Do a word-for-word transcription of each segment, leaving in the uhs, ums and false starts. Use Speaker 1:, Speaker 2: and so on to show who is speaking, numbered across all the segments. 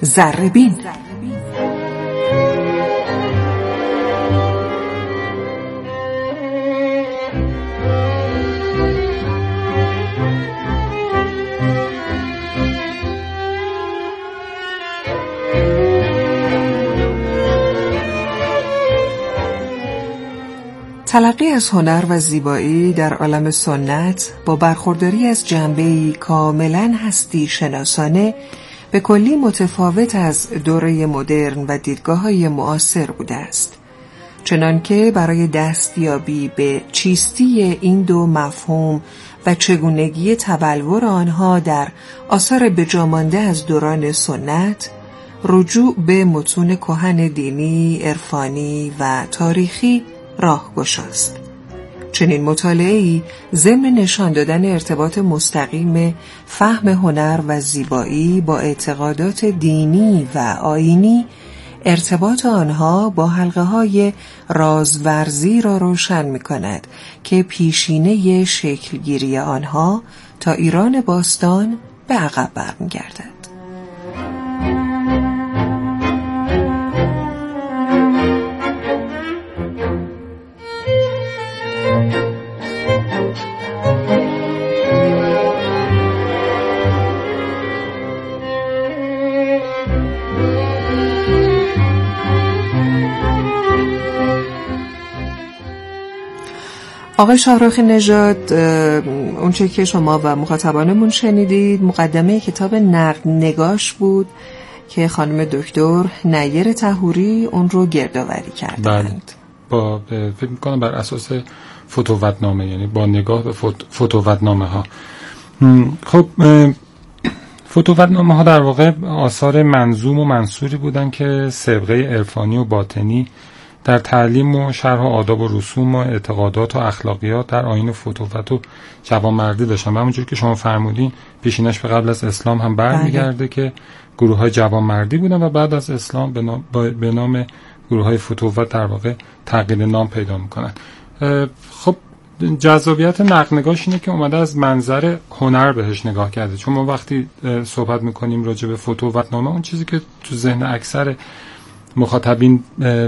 Speaker 1: ذره‌بین. تلقی از هنر و زیبایی در عالم سنت با برخورداری از جنبه‌ای کاملاً هستی شناسانه به کلی متفاوت از دوره مدرن و دیدگاه‌های معاصر بوده است، چنانکه برای دستیابی به چیستی این دو مفهوم و چگونگی تبلور آنها در آثار بجامانده از دوران سنت رجوع به متون کهن دینی، عرفانی و تاریخی راهگشاست. چنین مطالعه‌ای ضمن نشان دادن ارتباط مستقیم فهم هنر و زیبایی با اعتقادات دینی و آیینی، ارتباط آنها با حلقه‌های رازورزی را روشن می‌کند که پیشینه شکلگیری آنها تا ایران باستان به عقب برمی‌گردد. آقای شاهرخ نژاد، اونچه که شما و مخاطبانمون شنیدید مقدمه کتاب نقد نگاش بود که خانم دکتر نیر طهوری اون رو گردآوری کردند.
Speaker 2: با فکر می‌کنم بر اساس فتوت‌نامه، یعنی با نگاه به فتوت‌نامه ها. خب فتوت‌نامه ها در واقع آثار منظوم و منثوری بودن که سابقه عرفانی و باطنی در تعلیم و شرح آداب و رسوم و اعتقادات و اخلاقیات در آیین فتوت و جوانمردی داشتن. و همونجوری که شما فرمودین پیشینش به قبل از اسلام هم برمیگرده که گروه های جوانمردی بودن و بعد از اسلام به نام, به نام گروه های فتوت در واقع تغییر نام پیدا میکنن. خب جذابیت نقد نگاش اینه که اومده از منظر هنر بهش نگاه کرده، چون ما وقتی صحبت میکنیم راجع به فتوت‌نامه اون چیزی که تو ذهن اکثر مخاطبین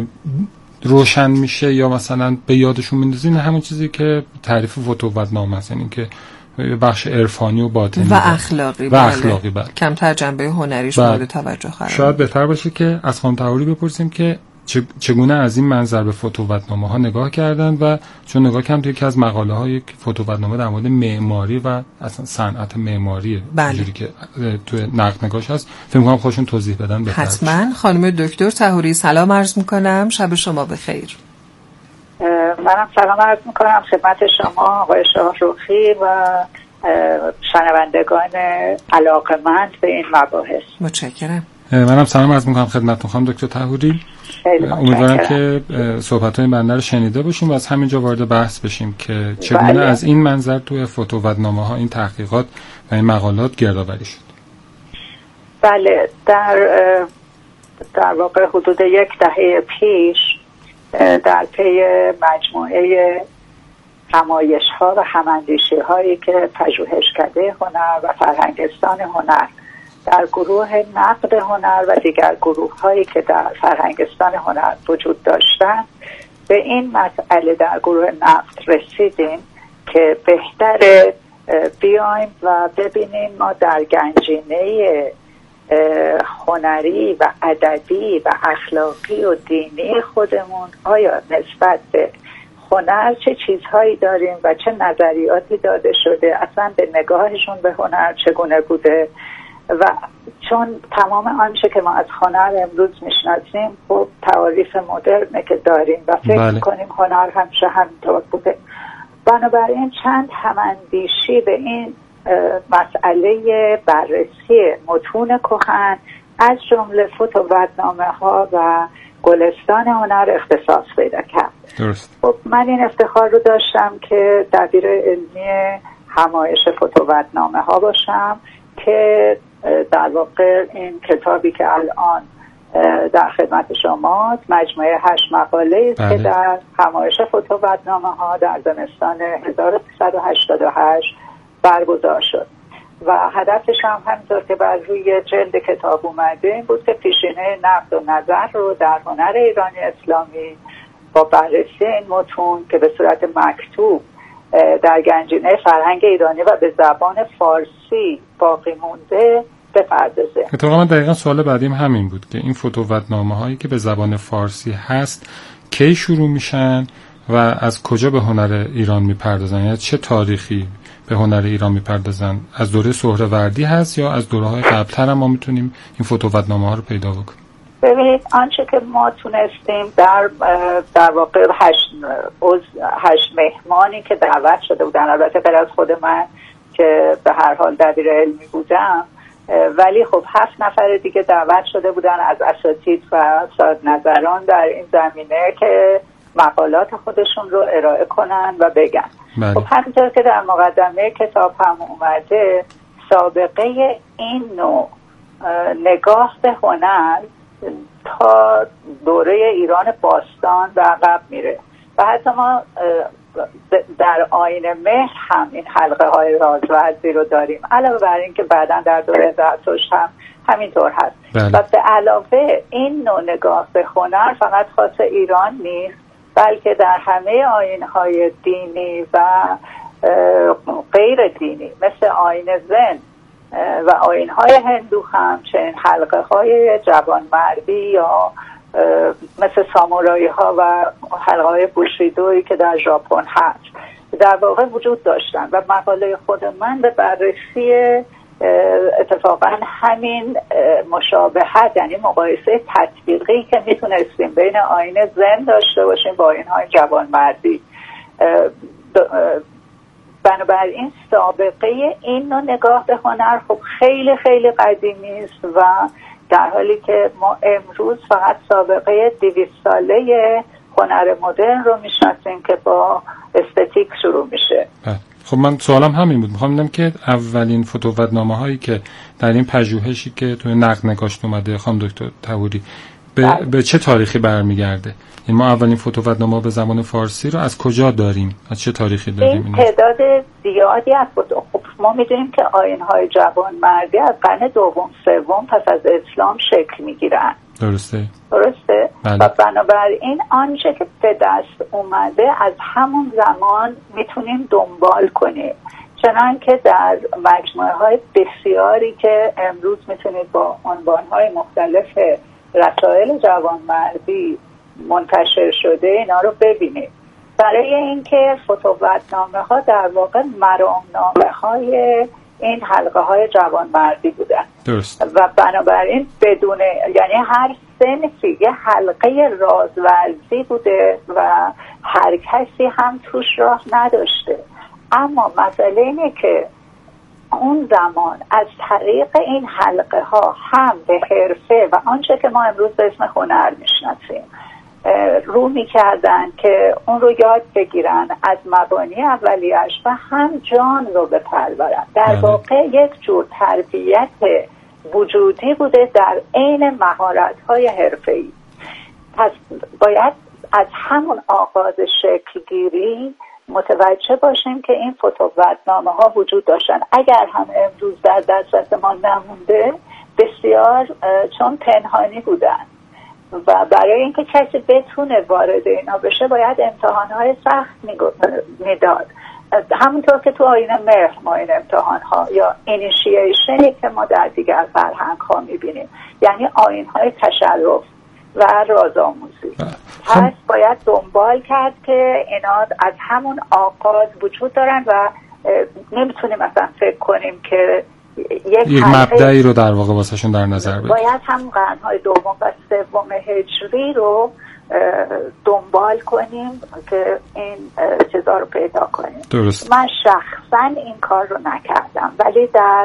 Speaker 2: روشن میشه یا مثلا به یادشون میندازین همون چیزی که تعریف فتوت‌نامه است، یعنی که بخش عرفانی و باطنی
Speaker 1: و اخلاقی
Speaker 2: و اخلاقی بله.
Speaker 1: کمتر جنبه هنریش مورد توجه قرار.
Speaker 2: شاید بهتر باشه که از خانم طهوری بپرسیم که چگونه از این منظر به فتوت‌نامه ها نگاه کردن، و چون نگاه کردم توی یکی از مقاله های یک فتوت‌نامه در مورد معماری و اصلا صنعت معماری اینجوری که توی نقد نگاش هست، فکر می‌کنم خودشون توضیح بدن بهتر.
Speaker 1: حتما. خانم دکتر طهوری سلام عرض می‌کنم، شب شما بخیر.
Speaker 3: منم سلام عرض می‌کنم خدمت شما آقای شاهرخی و شنوندگان علاقه‌مند به این مباحث.
Speaker 1: متشکرم.
Speaker 2: منم سلام عرض می‌کنم خدمتتون خانم دکتر طهوری. امیدوارم که صحبت‌های بنده رو شنیده باشیم و از همینجا وارد بحث بشیم که چگونه بله. از این منظر توی فتوت‌نامه‌ها این تحقیقات و این مقالات گردآوری شد.
Speaker 3: بله، در در واقع حدود یک دهه پیش در پی مجموعه همایش‌ها و هماندیشی‌هایی که پژوهشکده هنر و فرهنگستان هنر در گروه نقد هنر و دیگر گروه هایی که در فرهنگستان هنر وجود داشتند به این مسئله در گروه نقد رسیدیم که بهتره بیایم و ببینیم ما در گنجینه هنری و ادبی و اخلاقی و دینی خودمون آیا نسبت به هنر چه چیزهایی داریم و چه نظریاتی داده شده، اصلا به نگاهشون به هنر چگونه بوده. و چون تمام آنچه که ما از هنر امروز میشناسیم خب تعاریف مدرنه که داریم و فکر بله. کنیم هنر همیشه همینطور بوده. بنابراین چند هماندیشی به این مسئله بررسی متون کهن از جمله فتوت‌نامه ها و گلستان هنر اختصاص پیدا کرد.
Speaker 2: درست.
Speaker 3: خب من این افتخار رو داشتم که دبیر علمی همایش فتوت‌نامه ها باشم که در واقع این کتابی که الان در خدمت شماست مجموعه هشت مقاله است که در همایش فتوت‌نامه ها در زمستان هزار و سیصد و هشتاد و هشت برگزار شد و هدفش هم همینطور که بر روی جلد کتاب اومده این بود که پیشینه نقد و نظر رو در هنر ایرانی اسلامی با بررسی این متون که به صورت مکتوب در گنجینه فرهنگ ایرانی و به زبان فارسی باقی مونده بپردازه.
Speaker 2: اتفاقا من دقیقا سوال بعدیم همین بود که این فتوتنامه هایی که به زبان فارسی هست کی شروع میشن و از کجا به هنر ایران میپردازن، یعنی چه تاریخی به هنر ایران میپردازن؟ از دوره سهروردی هست یا از دوره‌های قبل‌تر هم ما میتونیم این فتوتنامه ها رو پیدا بکنیم؟
Speaker 3: ببینید آنچه که ما تونستیم در در واقع هشت, هشت مهمانی که دعوت شده بودن، البته غیر از خود من که به هر حال دبیر علمی بودم، ولی خب هفت نفر دیگه دعوت شده بودن از اساتید و صاحب نظران در این زمینه که مقالات خودشون رو ارائه کنن و بگن.
Speaker 2: بله.
Speaker 3: خب همینطور که در مقدمه کتاب هم اومده، سابقه این نوع نگاه به هنر تا دوره ایران باستان به عقب میره و حتی ما در آیین مهر هم این حلقه های رازورزی رو داریم، علاوه بر این که بعدا در دوره زرتشت هم همینطور هست.
Speaker 2: بله.
Speaker 3: و به علاوه این نوع نگاه به هنر فقط خاص ایران نیست، بلکه در همه آیین های دینی و غیر دینی مثل آیین زن و آیین های هندو هم چنین حلقه های جوانمردی یا مثل سامورایی ها و حلقه های بوشیدویی که در ژاپن هست در واقع وجود داشتن و مقاله خود من به بررسی اتفاقا همین مشابهت، یعنی مقایسه تطبیقی که میتونستیم بین آیین زن داشته باشیم با آیین های جوانمردی، بنابراین سابقه این نوع نگاه به هنر خب خیلی خیلی قدیمی است و در حالی که ما امروز فقط سابقه دویست ساله هنر مدرن رو میشناسیم که با استتیک شروع میشه.
Speaker 2: خب من سوالم همین بود، میخوام بدونم که اولین فتوتنامه هایی که در این پژوهشی که توی نقد نگاشت اومده خانم دکتر طهوری به, به چه تاریخی برمیگرده؟ این ما اولین فتوتنامه به زبان فارسی رو از کجا داریم؟ از چه تاریخی داریم؟
Speaker 3: این تعداد زیادی از فتو... خب ما میدونیم که آیین‌های جوانمردی از قرن دوم سوم پس از اسلام شکل میگیرن.
Speaker 2: درسته؟
Speaker 3: درسته؟
Speaker 2: بله.
Speaker 3: و بنابراین آنچه که به دست اومده از همون زمان میتونیم دنبال کنیم، چنانکه در مجموعه های بسیاری که امروز میتونید با عنوان‌های مختلف رسائل جوانمردی منتشر شده اینا رو ببینید. برای اینکه فتوتنامه ها در واقع مرامنامه های این حلقه های جوانمردی بودن.
Speaker 2: درست.
Speaker 3: و بنابراین بدون، یعنی هر صنفی یه حلقه رازورزی بوده و هر کسی هم توش راه نداشته، اما مسئله اینه که اون زمان از طریق این حلقه ها هم به حرفه و آنچه که ما امروز به اسم هنر میشناسیم رو میکردن که اون رو یاد بگیرن از مبانی اولیش و هم جان رو بپرورن. در واقع یک جور تربیت وجودی بوده در عین مهارت‌های حرفه‌ای. پس باید از همون آغاز شکلگیری متوجه باشیم که این فتوتنامه ها وجود داشتن. اگر هم امروز در دسترس ما نمونده بسیار چون پنهانی بودن و برای اینکه کسی بتونه وارد اینا بشه باید امتحان‌های سخت میداد. همونطور که تو آیین مهر ما این امتحان‌ها یا اینیشییشنی که ما در دیگر فرهنگ‌ها می‌بینیم، یعنی آیین‌های تشرف و رازآموزی، پس باید دنبال کرد که اینا از همون آغاز وجود دارن و نمیتونیم مثلا فکر کنیم که یک,
Speaker 2: یک مبدعی رو در واقع واسهشون در نظر بگیریم.
Speaker 3: باید هم قرن‌های دوم و سوم هجری رو دنبال کنیم که این چیزا رو پیدا کنیم.
Speaker 2: درست.
Speaker 3: من شخصا این کار رو نکردم، ولی در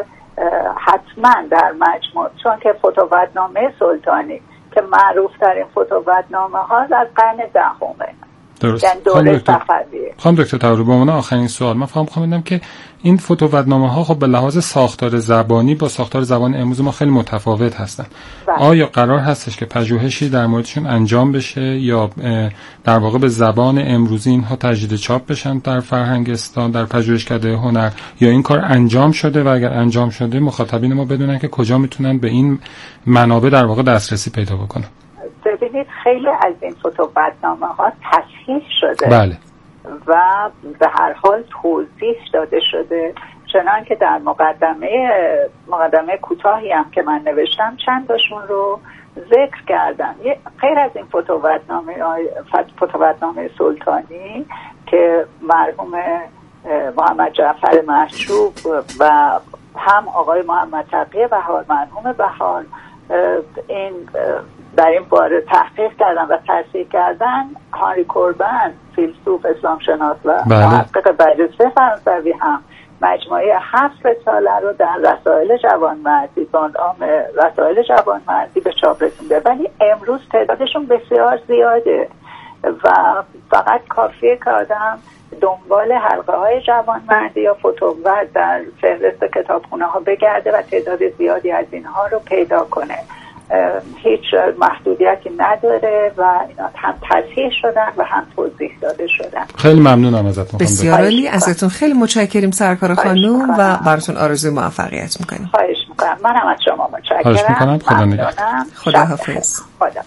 Speaker 3: حتما در مجموع، چون که فتوتنامه سلطانی که معروف ترین فتوتنامه ها از قرن دهمه
Speaker 2: درست.
Speaker 3: یعنی دوره صفویه.
Speaker 2: خانم دکتر طهوری، به عنوان آخرین سوال من فهم خواهم بدم که این فتوتنامه ها خب به لحاظ ساختار زبانی با ساختار زبان امروز ما خیلی متفاوت هستن. بله. آیا قرار هستش که پژوهشی در موردشون انجام بشه یا در واقع به زبان امروزی اینها تجدید چاپ بشن در فرهنگستان، در پژوهشکده هنر، یا این کار انجام شده و اگر انجام شده مخاطبین ما بدونن که کجا میتونن به این منابع در واقع دسترسی پیدا بکنن؟
Speaker 3: ببینید خیلی از این فتوتنامه ها تصحیح شده.
Speaker 2: بله.
Speaker 3: و به هر حال توضیح داده شده، چنان که در مقدمه مقدمه کوتاهی هم که من نوشتم چند تاشون رو ذکر کردم. غیر از این فتوتنامه فتوتنامه سلطانی که مرحوم محمد جعفر محجوب و هم آقای محمد تقی بهار، مرحوم بهار، این در این باره تحقیق کردن و تصحیح کردن، هانری کوربن فیلسوف اسلام شناس و محقق برجسته فرانسوی هم مجموعه هفت رساله رو در رسائل جوانمردی با نام رسائل جوانمردی به چاپ رسونده، ولی امروز تعدادشون بسیار زیاده و فقط کافیه که آدم دنبال حلقه های جوانمردی یا فتوورد در فهرست کتابخونه ها بگرده و تعداد زیادی از اینها رو پیدا کنه. هیچ محدودیتی نداره و اینا هم تصحیح شدن و هم توضیح داده شدن.
Speaker 2: خیلی ممنونم ازتون.
Speaker 1: بسیار عالی، ازتون خیلی متشکریم سرکار خانم و براتون آرزوی موفقیت میکنیم.
Speaker 3: خواهش میکنم. منم از شما متشکرم.
Speaker 2: خواهش میکنم. خدا نگهدار.
Speaker 1: خدا حافظ.
Speaker 3: خدا.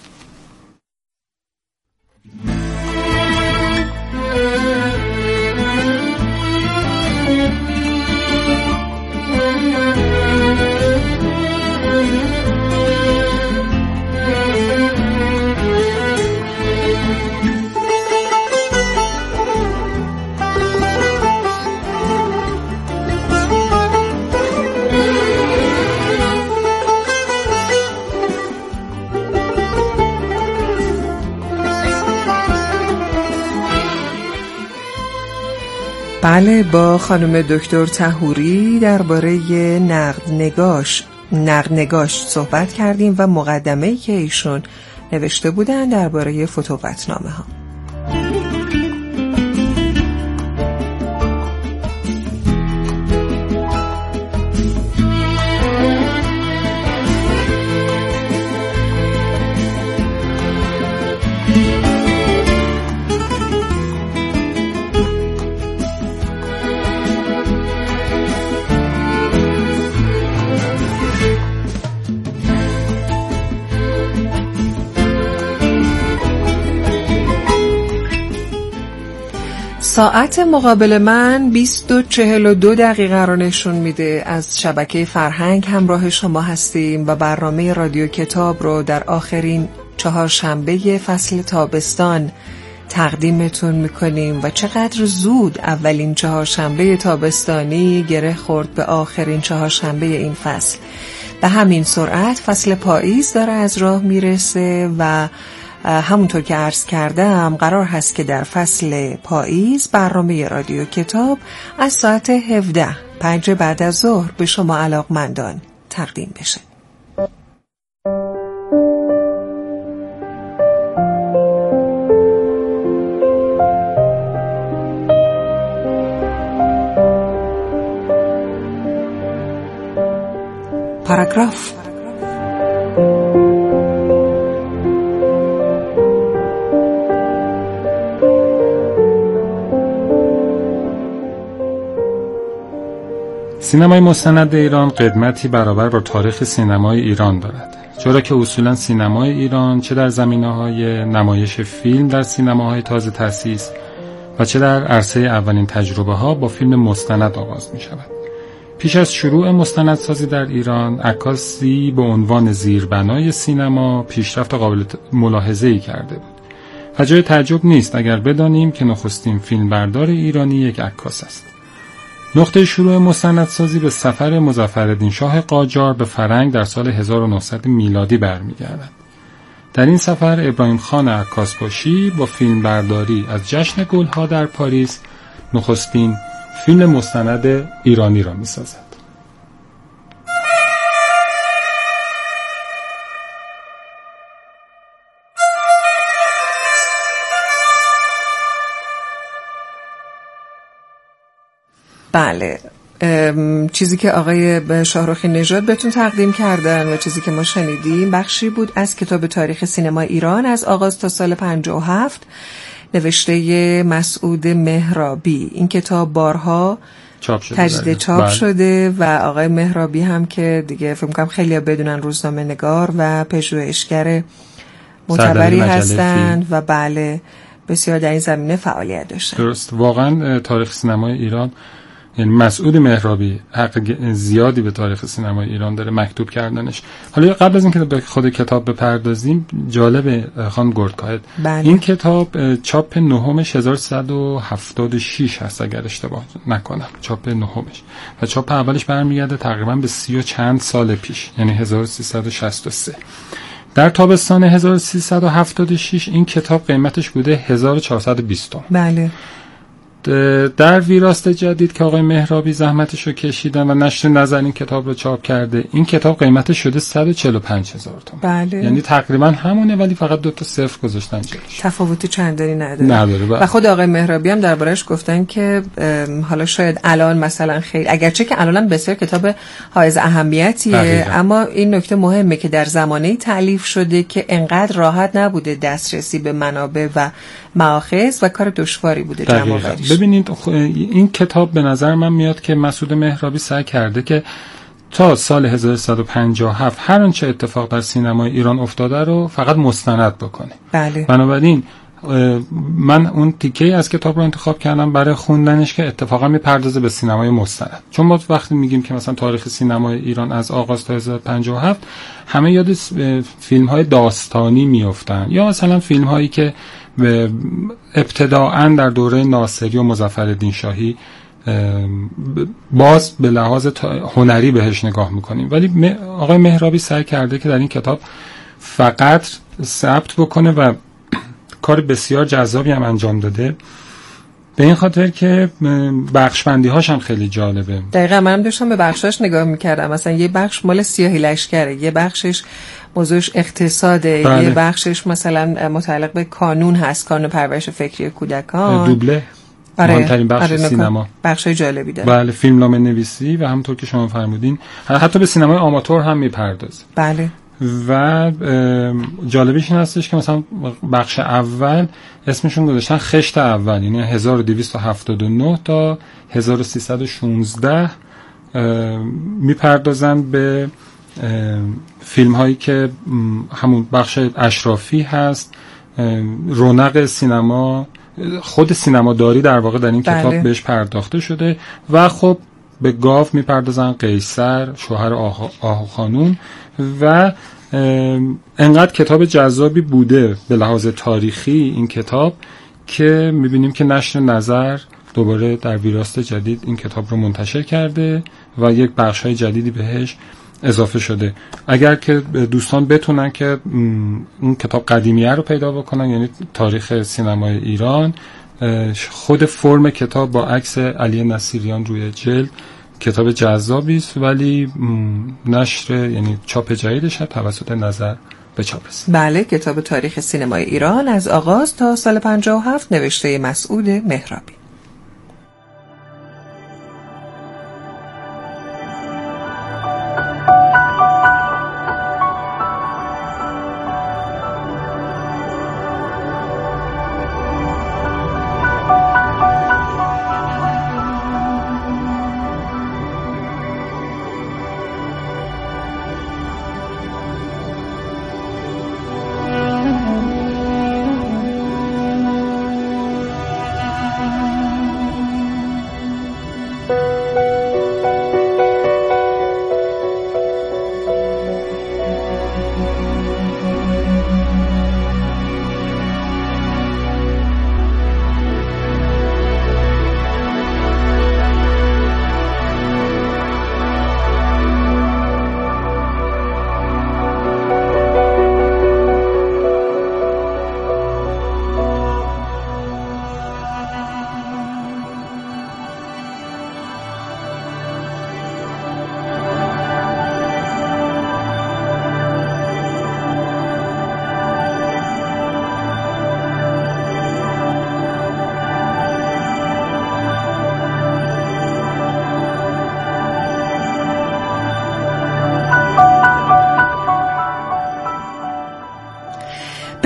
Speaker 1: بله، با خانم دکتر طهوری درباره نقد نگاش نقد نگاش صحبت کردیم و مقدمه‌ای که ایشون نوشته بودن درباره فتوتنامه ها. ساعت مقابل من بیست و چهل و دو دقیقه رو نشون میده. از شبکه فرهنگ همراه شما هستیم و برنامه رادیو کتاب رو در آخرین چهارشنبه فصل تابستان تقدیمتون میکنیم و چقدر زود اولین چهارشنبه تابستانی گره خورد به آخرین چهارشنبه این فصل. به همین سرعت فصل پاییز داره از راه میرسه و همونطور که عرض کردم قرار هست که در فصل پاییز برنامه رادیو کتاب از ساعت هفده پنج بعد از ظهر به شما علاقمندان تقدیم بشه. پاراگراف.
Speaker 2: سینمای مستند ایران قدمتی برابر با تاریخ سینمای ایران دارد، چرا که اصولا سینمای ایران چه در زمینه‌های نمایش فیلم در سینماهای تازه تأسیس و چه در عرصه اولین تجربه‌ها با فیلم مستند آغاز می‌شود. پیش از شروع مستندسازی در ایران، عکاسی به عنوان زیربنای سینما پیشرفت قابل ملاحظه‌ای کرده بود و جای تعجب نیست اگر بدانیم که نخستین فیلمبردار ایرانی یک عکاس است. نقطه شروع مستندسازی به سفر مظفرالدین شاه قاجار به فرنگ در سال هزار و نهصد میلادی برمیگردد. در این سفر ابراهیم خان عکاسباشی با فیلمبرداری از جشن گلها در پاریس نخستین فیلم مستند ایرانی را می‌سازد.
Speaker 1: بله، چیزی که آقای شاهرخی نژاد بهتون تقدیم کردن و چیزی که ما شنیدیم بخشی بود از کتاب تاریخ سینما ایران از آغاز تا سال پنجاه و هفت نوشته مسعود مهرابی. این کتاب بارها
Speaker 2: چاپ شده
Speaker 1: تجدید چاپ بله. شده و آقای مهرابی هم که دیگه فکر می‌کنم خیلی‌ها بدونن روزنامه نگار و پژوهشگر معتبری هستند و بله بسیار در این زمینه فعالیت داشتن.
Speaker 2: درست، واقعا تاریخ سینمای ایران، یعنی مسعود مهرابی حق زیادی به تاریخ سینمای ایران داره مکتوب کردنش. حالا قبل از اینکه به خود کتاب بپردازیم، جالب خانم گردکاهد
Speaker 1: بله.
Speaker 2: این کتاب چاپ نهمش هزار و سیصد و هفتاد و شش هست اگر اشتباه نکنم، چاپ نهمش، و چاپ اولش برمیگرده تقریبا به سی و چند سال پیش، یعنی هزار و سیصد و شصت و سه. در تابستان هزار و سیصد و هفتاد و شش این کتاب قیمتش بوده هزار و چهارصد و بیست تومان.
Speaker 1: بله.
Speaker 2: در ویراست جدید که آقای مهرابی زحمتش رو کشیدن و نشر نظر این کتاب رو چاپ کرده، این کتاب قیمتش شده صد و چهل و پنج هزار تومان.
Speaker 1: بله.
Speaker 2: یعنی تقریبا همونه، ولی فقط دو تا صفر گذاشتن جلوش.
Speaker 1: تفاوتی چندانی نداره.
Speaker 2: نداره بله.
Speaker 1: و خود آقای مهرابی هم دربارش گفتن که حالا شاید الان مثلا خیلی، اگرچه که الان بسیار کتاب حائز اهمیتیه، دقیقا. اما این نکته مهمه که در زمانه تألیف شده که انقدر راحت نبوده دسترسی به منابع و مآخذ و کار دشواری بوده جمع آوریش.
Speaker 2: ببینید این کتاب به نظر من میاد که مسعود مهرابی سعی کرده که تا سال هزار و سیصد و پنجاه و هفت هر آنچه اتفاق در سینمای ایران افتاده رو فقط مستند بکنه.
Speaker 1: بله.
Speaker 2: بنابراین من اون تیکه از کتاب رو انتخاب کردم برای خوندنش که اتفاقا میپردازه به سینمای مستند، چون ما وقتی میگیم که مثلا تاریخ سینمای ایران از آغاز تا هزار و سیصد و پنجاه و هفت همه یاد فیلم های داستانی میافتن، یا مثلا فیلم هایی که ابتداعاً در دوره ناصری و مظفرالدین شاهی باز به لحاظ هنری بهش نگاه میکنیم، ولی آقای مهرابی سعی کرده که در این کتاب فقط ثبت بکنه و کار بسیار جذابی هم انجام داده، به این خاطر که بخشبندی هاش هم خیلی جالبه.
Speaker 1: دقیقاً منم داشتم به بخشاش نگاه میکردم، مثلا یه بخش مال سیاهی لشکره، یه بخشش موضوعش اقتصاده، بله. یه بخشش مثلا متعلق به کانون هست، کانون پرورش فکری کودکان،
Speaker 2: دوبله
Speaker 1: آره.
Speaker 2: مهمترین بخش آره سینما،
Speaker 1: بخشای جالبی داره.
Speaker 2: بله، فیلمنامه نویسی و همونطور که شما فرمودین حتی به سینمای آماتور هم میپردازه.
Speaker 1: بله.
Speaker 2: و جالبیش این هستش که مثلا بخش اول اسمشون گذاشتن خشت اول، یعنی هزار و دویست و هفتاد و نه تا هزار و سیصد و شانزده میپردازن به فیلم هایی که همون بخش اشرافی هست، رونق سینما، خود سینما داری در واقع در این بله. کتاب بهش پرداخته شده و خب به گاو میپردازن، قیصر، شوهر آها, آها خانوم، و انقدر کتاب جذابی بوده به لحاظ تاریخی این کتاب که میبینیم که نشر نظر دوباره در ویراست جدید این کتاب رو منتشر کرده و یک بخش‌های جدیدی بهش اضافه شده. اگر که دوستان بتونن که اون کتاب قدیمیه رو پیدا بکنن، یعنی تاریخ سینمای ایران، خود فرم کتاب با عکس علی نصیریان روی جلد کتاب جذابی است، ولی نشر یعنی چاپ جدیدش توسط نظر به چاپ رسید.
Speaker 1: بله، کتاب تاریخ سینمای ایران از آغاز تا سال پنجاه و هفت نوشته مسعود مهرابی.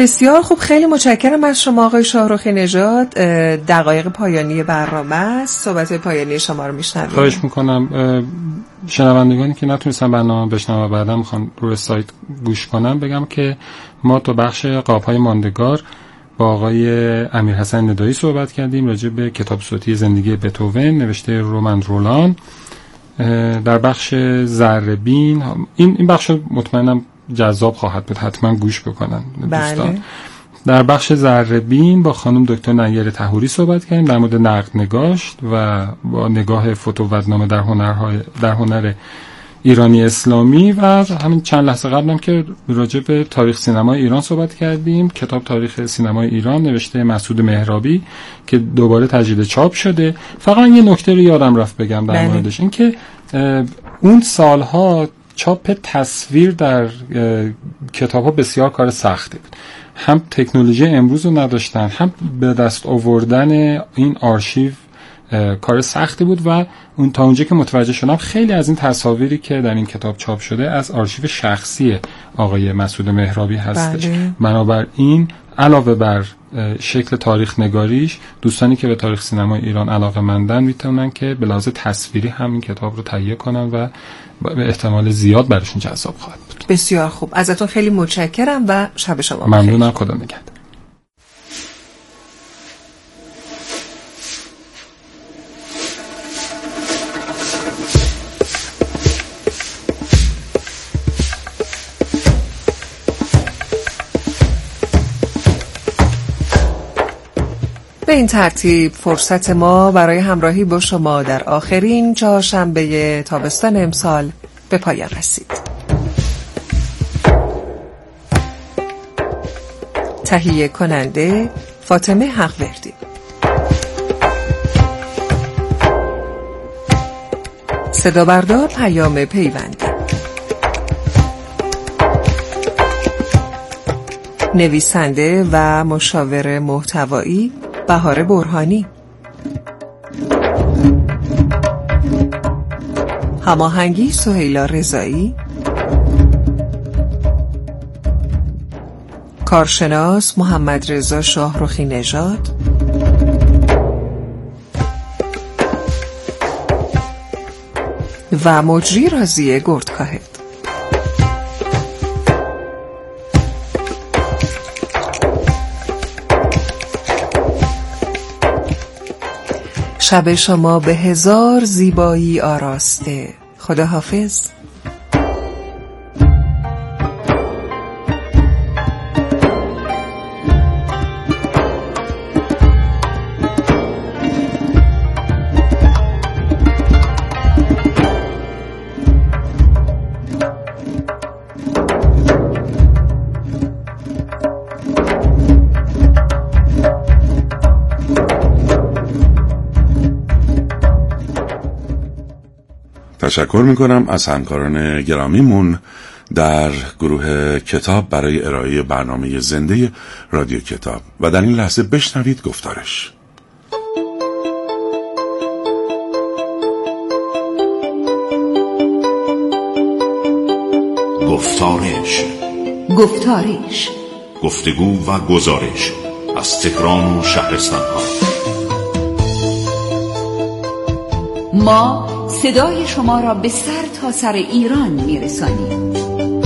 Speaker 1: بسیار خوب، خیلی متشکرم از شما آقای شاهرخی نژاد. دقایق پایانی برنامه است، صحبت پایانی شما رو میشنویم.
Speaker 2: خواهش میکنم شنوندگانی که نتونستن برنامه بشنون و بعدا میخوان روی سایت گوش کنن بگم که ما تو بخش قاب‌های ماندگار با آقای امیرحسن ندایی صحبت کردیم راجع به کتاب صوتی زندگی بتهوون نوشته رومن رولان. در بخش ذره‌بین این این بخش مطمئنم جذاب خواهد بود، حتما گوش بکنن دوستان. بله. در بخش ذره‌بین با خانم دکتر نیر طهوری صحبت کردیم در مورد نقد نگاشت و با نگاه فتوودنامه در هنرهای در هنر ایرانی اسلامی و همین چند لحظه قبلم که راجع به تاریخ سینمای ایران صحبت کردیم. کتاب تاریخ سینمای ایران نوشته مسعود مهرابی که دوباره تجدید چاپ شده. فقط یه نکته رو یادم رفت بگم در موردش، این که اون سالها چاپ تصویر در کتاب‌ها بسیار کار سختی بود. هم تکنولوژی امروز رو نداشتن، هم به دست آوردن این آرشیو کار سختی بود و اون تا اونجا که متوجه شدم خیلی از این تصاویری که در این کتاب چاپ شده از آرشیو شخصی آقای مسعود مهرابی هستش. بله. بنابراین علاوه بر شکل تاریخ نگاریش، دوستانی که به تاریخ سینمای ایران علاقه‌مندن میتونن که به لحاظ تصویری همین کتاب رو تهیه کنن و به احتمال زیاد براشون جذاب خواهد بود.
Speaker 1: بسیار خوب، ازتون خیلی متشکرم و شب شما بخیر.
Speaker 2: ممنونم، خدا نگهدار.
Speaker 1: به این ترتیب فرصت ما برای همراهی با شما در آخرین چهارشنبه تابستان امسال به پایان رسید. تهیه کننده فاطمه حقوردی، صدا بردار پیام پیوندی، نویسنده و مشاور محتوایی بهار برهانی، هماهنگی سهیلا رضایی، کارشناس محمد رضا شاهرخی نژاد، و مجری راضیه گردکاهد. شب شما به هزار زیبایی آراسته. خداحافظ.
Speaker 4: تشکر میکنم از همکاران گرامیمون در گروه کتاب برای ارائه برنامه زنده رادیو کتاب و در این لحظه بشنوید گفتارش.
Speaker 5: گفتارش
Speaker 6: گفتارش
Speaker 5: گفتگو و گزارش از تهران و شهرستان ها.
Speaker 6: ما صدای شما را به سر تا سر ایران میرسانیم.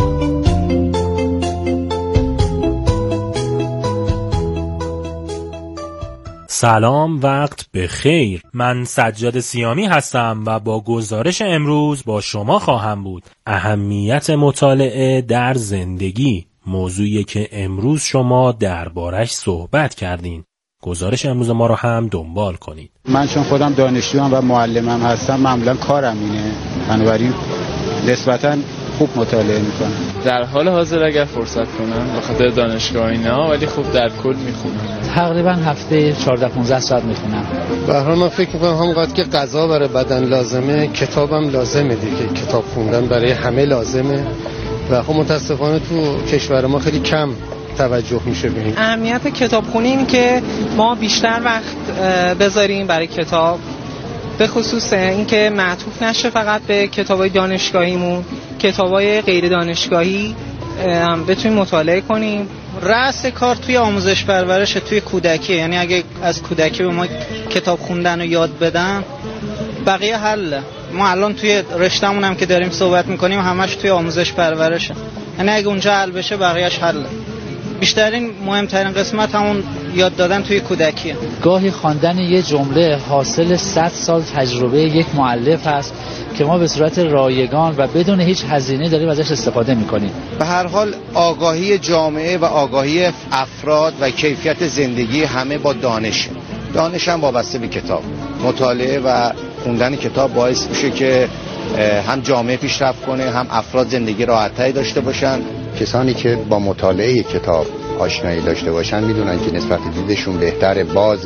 Speaker 7: سلام، وقت بخیر. من سجاد سیامی هستم و با گزارش امروز با شما خواهم بود. اهمیت مطالعه در زندگی، موضوعی که امروز شما دربارش صحبت کردین. گزارش امروز ما رو هم دنبال کنید.
Speaker 8: من چون خودم دانشجوام و معلمم هستم، معمولا کارم اینه، بنابراین نسبتاً خوب مطالعه میکنم.
Speaker 9: در حال حاضر اگر فرصت کنم به خاطر دانشگاه اینا، ولی خوب در کل میخونم.
Speaker 10: تقریبا هفته چهارده پانزده ساعت میخونم.
Speaker 11: به هر حال من فکر میکنم همونقدر که غذا برای بدن لازمه، کتابم لازمه دیگه. کتاب خوندن برای همه لازمه و خب متاسفانه تو کشور ما خیلی کم توجه میشه به این.
Speaker 12: اهمیت کتابخونی این که ما بیشتر وقت بذاریم برای کتاب، به خصوص اینکه معطوف نشه فقط به کتابای دانشگاهیمون، کتابای غیر دانشگاهی هم بتونیم مطالعه کنیم رأس کار توی آموزش پرورش، توی کودکی، یعنی اگه از کودکی به ما کتاب خوندن رو یاد بدن بقیه حله. ما الان توی رشته‌مون هم که داریم صحبت میکنیم همش توی آموزش پرورشه، یعنی اگه اونجا حل بشه بقیه‌اش حله. بیشترین مهمترین قسمت همون یاد دادن توی کودکیه.
Speaker 10: گاهی خواندن یه جمله حاصل صد سال تجربه یک مؤلف هست که ما به صورت رایگان و بدون هیچ هزینه داریم ازش استفاده میکنیم.
Speaker 13: به هر حال آگاهی جامعه و آگاهی افراد و کیفیت زندگی همه با دانش. دانش هم وابسته به کتاب. مطالعه و خوندن کتاب باعث میشه که هم جامعه پیشرفت کنه، هم افراد زندگی راحت‌تری داشته باشن.
Speaker 14: کسانی که با مطالعه کتاب آشنایی داشته باشن میدونن که نسبت دیدشون بهتره، باز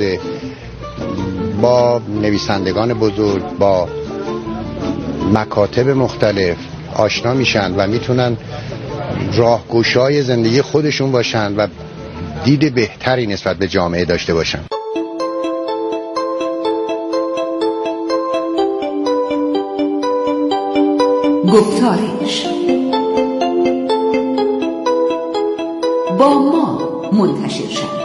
Speaker 14: با نویسندگان بزرگ، با مکاتب مختلف آشنا میشن و میتونن راهگشای زندگی خودشون باشن و دید بهتری نسبت به جامعه داشته باشن.
Speaker 6: گفتارش با ما منتشر شد.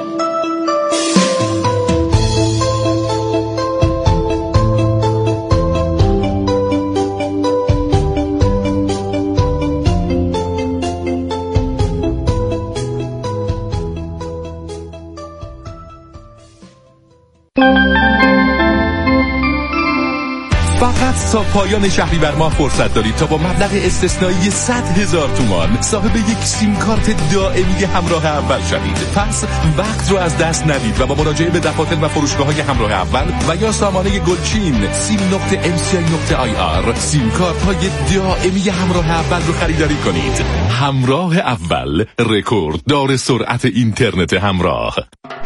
Speaker 15: تا پایان شهریور ماه فرصت دارید تا با مبلغ استثنایی صد هزار تومان صاحب یک سیم کارت دائمی همراه اول شوید. پس وقت رو از دست ندید و با مراجعه به دفاتر و فروشگاه‌های همراه اول و یا سامانه گلچین سیم نقطه ام سی آی نقطه آی آر سیم کارت‌های دائمی همراه اول رو خریداری کنید. همراه اول، رکورد دار سرعت اینترنت همراه.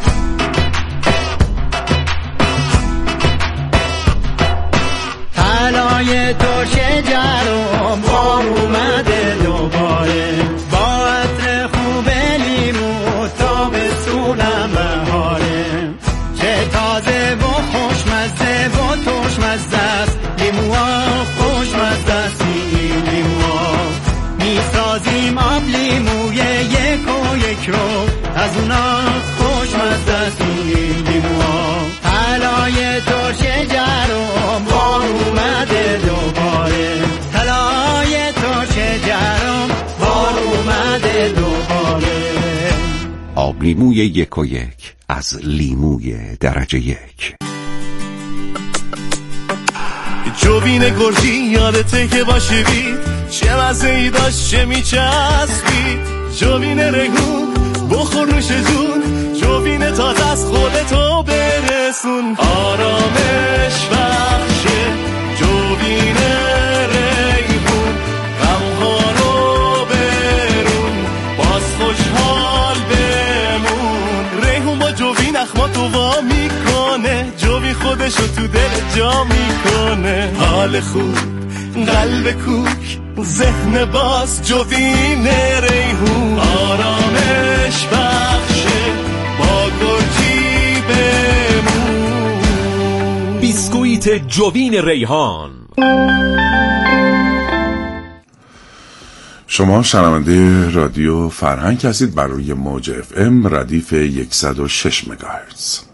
Speaker 16: طلای ترش جرم بار اومده دوباره، با عطر خوب لیمو تابستونم بهاره، چه تازه و خوشمزه و ترشمزه است لیموها، خوشمزه است این لیموها، میسازیم آب لیموی یک و یک رو از اونا، خوشمزه است این لیموها. طلای ترش جرم بار اومده دوباره، طلای ترش جرم بار اومده دوباره.
Speaker 17: آب لیموی یک و یک از لیموی درجه یک.
Speaker 18: جوین گرجی یادته که باشی بید، چه مزه‌ای داشت چه میچسبید، جوین ریحون بخور نوش جون، جوین تازه از خودتو برسون، آرامش بخشه جوین ریحون، غمها رو برون باز خوشحال بمون، ریحون با جوین اخماتو وا میکنه، جوین خودشو تو دل جا میکنه، حال خوب قلب کوک ذهن باز جوین ریحون، آرامش بخشه با گرجی بمون.
Speaker 15: بیسکویت جوین ریحان.
Speaker 4: شما شنونده رادیو فرهنگ هستید بر روی موج اف ام ردیف صد و شش مگاهرتز.